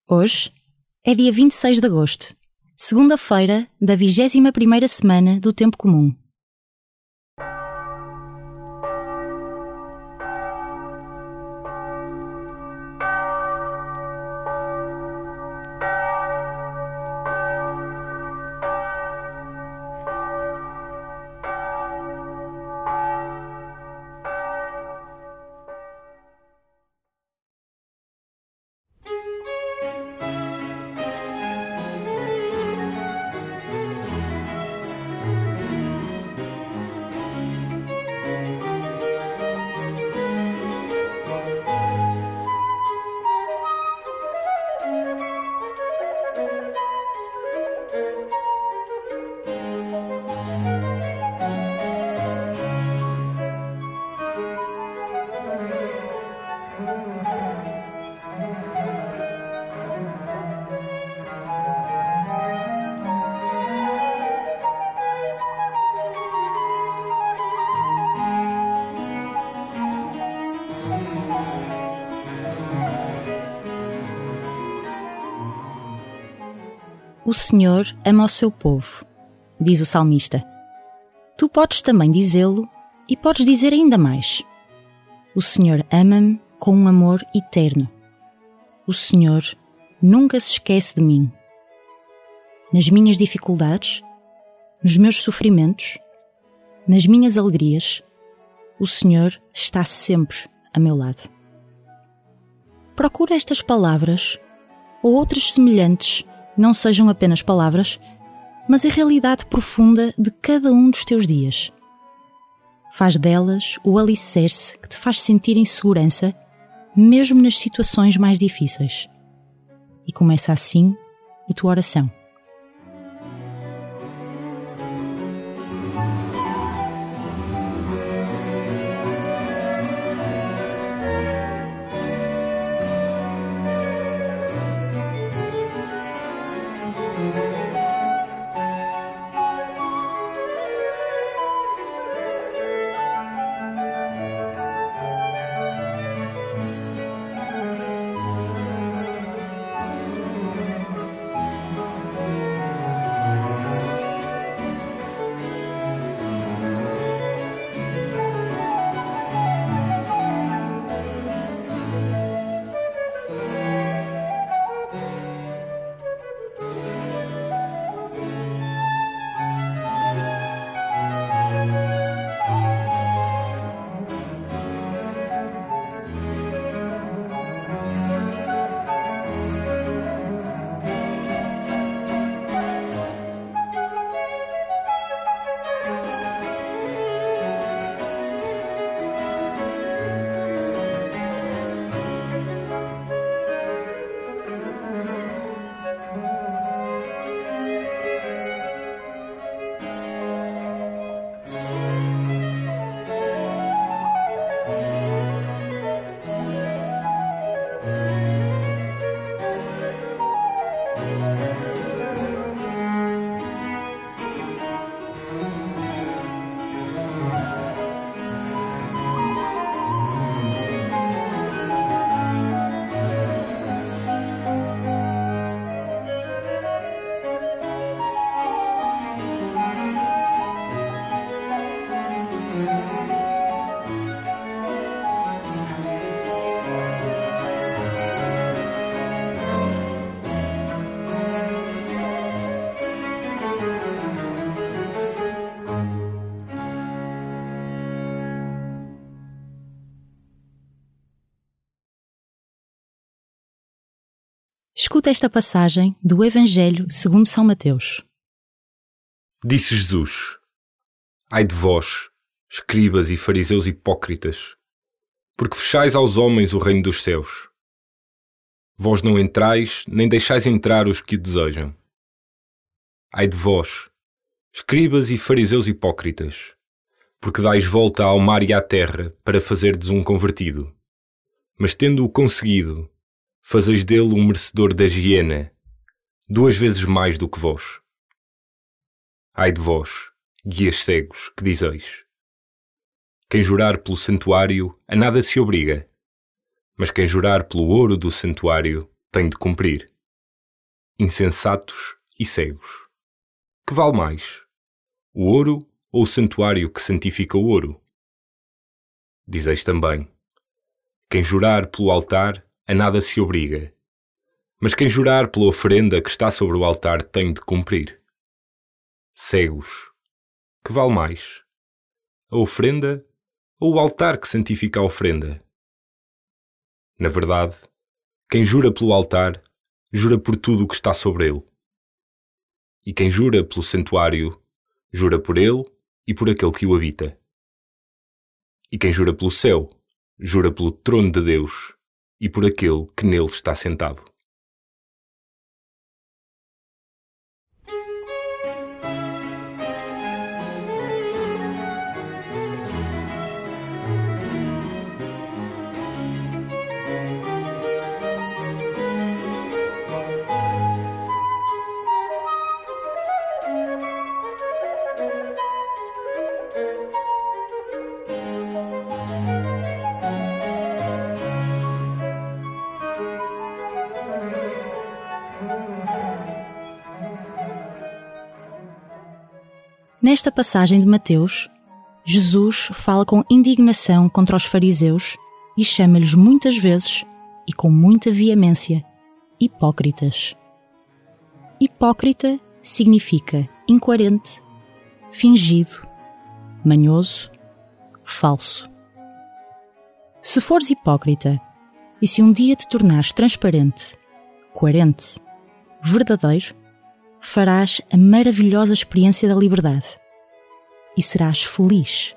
Hoje é dia 26 de agosto, segunda-feira da 21ª semana do Tempo Comum. O Senhor ama o seu povo, diz o salmista. Tu podes também dizê-lo e podes dizer ainda mais. O Senhor ama-me com um amor eterno. O Senhor nunca se esquece de mim. Nas minhas dificuldades, nos meus sofrimentos, nas minhas alegrias, o Senhor está sempre a meu lado. Procura estas palavras ou outras semelhantes não sejam apenas palavras, mas a realidade profunda de cada um dos teus dias. Faz delas o alicerce que te faz sentir em segurança, mesmo nas situações mais difíceis. E começa assim a tua oração. Escuta esta passagem do Evangelho segundo São Mateus. Disse Jesus: Ai de vós, escribas e fariseus hipócritas, porque fechais aos homens o reino dos céus. Vós não entrais, nem deixais entrar os que o desejam. Ai de vós, escribas e fariseus hipócritas, porque dais volta ao mar e à terra para fazerdes um convertido. Mas tendo-o conseguido, fazeis dele um merecedor da hiena, 2 vezes mais do que vós. Ai de vós, guias cegos, que dizeis: quem jurar pelo santuário a nada se obriga, mas quem jurar pelo ouro do santuário tem de cumprir. insensatos e cegos. Que vale mais, o ouro ou o santuário que santifica o ouro? Dizeis também: quem jurar pelo altar, a nada se obriga, mas quem jurar pela oferenda que está sobre o altar tem de cumprir. Cegos, que vale mais, a oferenda ou o altar que santifica a oferenda? Na verdade, quem jura pelo altar, jura por tudo o que está sobre ele. E quem jura pelo santuário, jura por ele e por aquele que o habita. E quem jura pelo céu, jura pelo trono de Deus e por aquele que nele está sentado. Nesta passagem de Mateus, Jesus fala com indignação contra os fariseus e chama-lhes muitas vezes, e com muita veemência, hipócritas. Hipócrita significa incoerente, fingido, manhoso, falso. Se fores hipócrita e se um dia te tornares transparente, coerente, verdadeiro, farás a maravilhosa experiência da liberdade e serás feliz.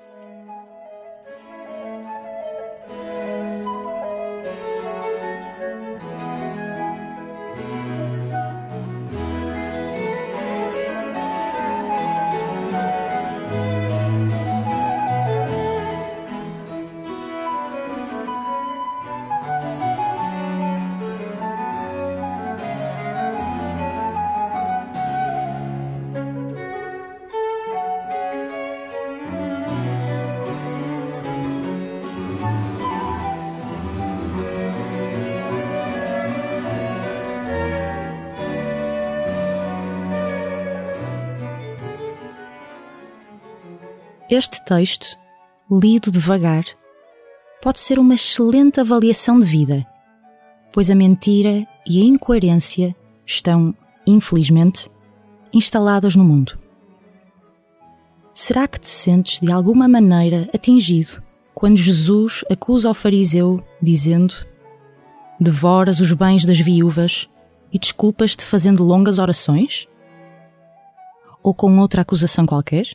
Este texto, lido devagar, pode ser uma excelente avaliação de vida, pois a mentira e a incoerência estão, infelizmente, instaladas no mundo. Será que te sentes de alguma maneira atingido quando Jesus acusa o fariseu dizendo: devoras os bens das viúvas e desculpas-te fazendo longas orações? Ou com outra acusação qualquer?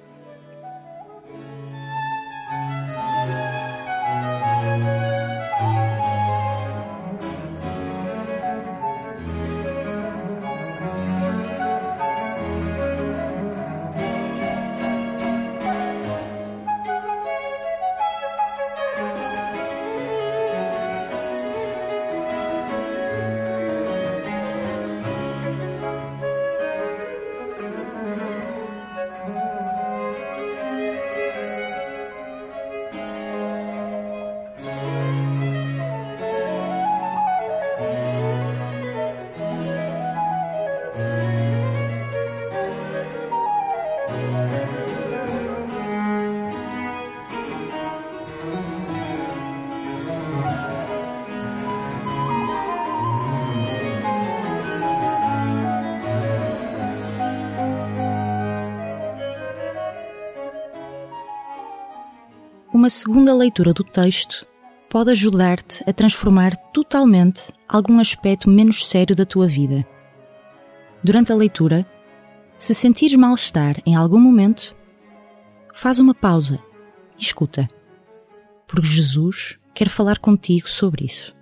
Uma segunda leitura do texto pode ajudar-te a transformar totalmente algum aspecto menos sério da tua vida. Durante a leitura, se sentires mal-estar em algum momento, faz uma pausa e escuta, porque Jesus quer falar contigo sobre isso.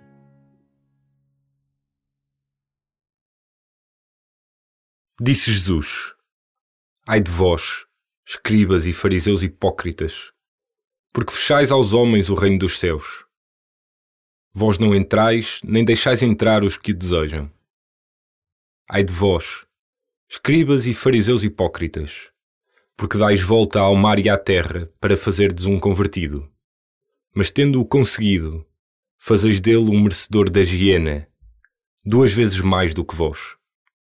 Disse Jesus: ai de vós, escribas e fariseus hipócritas, porque fechais aos homens o reino dos céus. Vós não entrais, nem deixais entrar os que o desejam. Ai de vós, escribas e fariseus hipócritas, porque dais volta ao mar e à terra para fazerdes um convertido. Mas tendo-o conseguido, fazeis dele um merecedor da hiena, 2 vezes mais do que vós.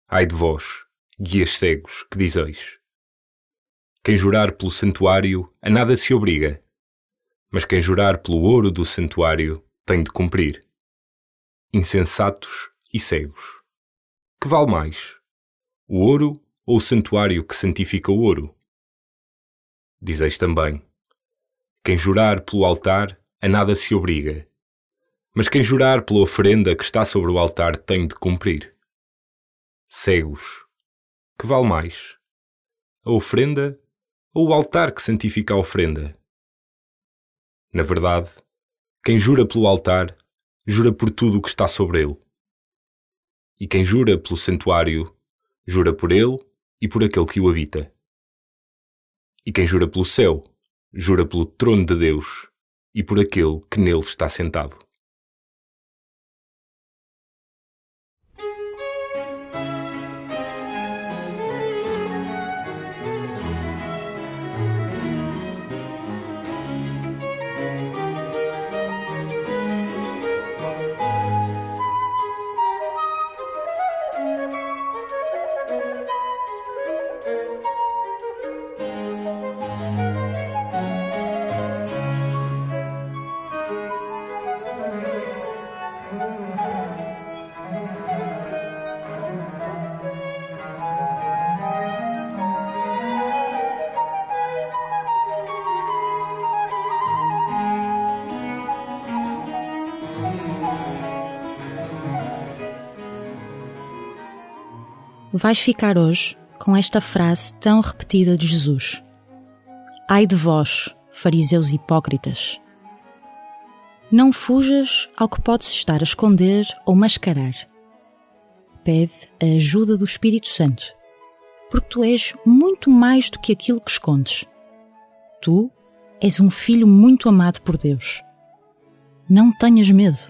Ai de vós, guias cegos, que dizeis: quem jurar pelo santuário a nada se obriga, mas quem jurar pelo ouro do santuário tem de cumprir. Insensatos e cegos. Que vale mais, o ouro ou o santuário que santifica o ouro? Dizeis também: quem jurar pelo altar a nada se obriga, mas quem jurar pela oferenda que está sobre o altar tem de cumprir. Cegos. Que vale mais, a oferenda ou o altar que santifica a oferenda? Na verdade, quem jura pelo altar, jura por tudo o que está sobre ele. E quem jura pelo santuário, jura por ele e por aquele que o habita. E quem jura pelo céu, jura pelo trono de Deus e por aquele que nele está sentado. Vais ficar hoje com esta frase tão repetida de Jesus: ai de vós, fariseus hipócritas! Não fujas ao que podes estar a esconder ou mascarar. Pede a ajuda do Espírito Santo, porque tu és muito mais do que aquilo que escondes. Tu és um filho muito amado por Deus. Não tenhas medo.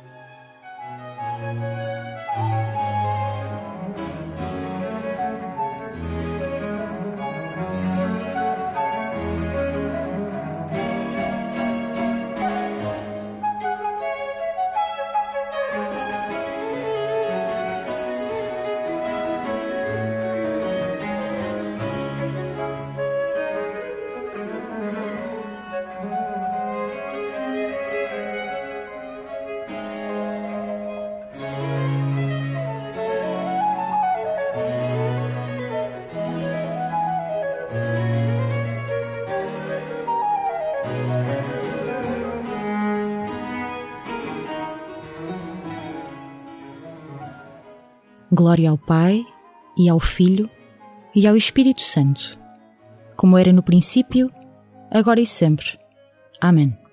Glória ao Pai, e ao Filho, e ao Espírito Santo, como era no princípio, agora e sempre. Amém.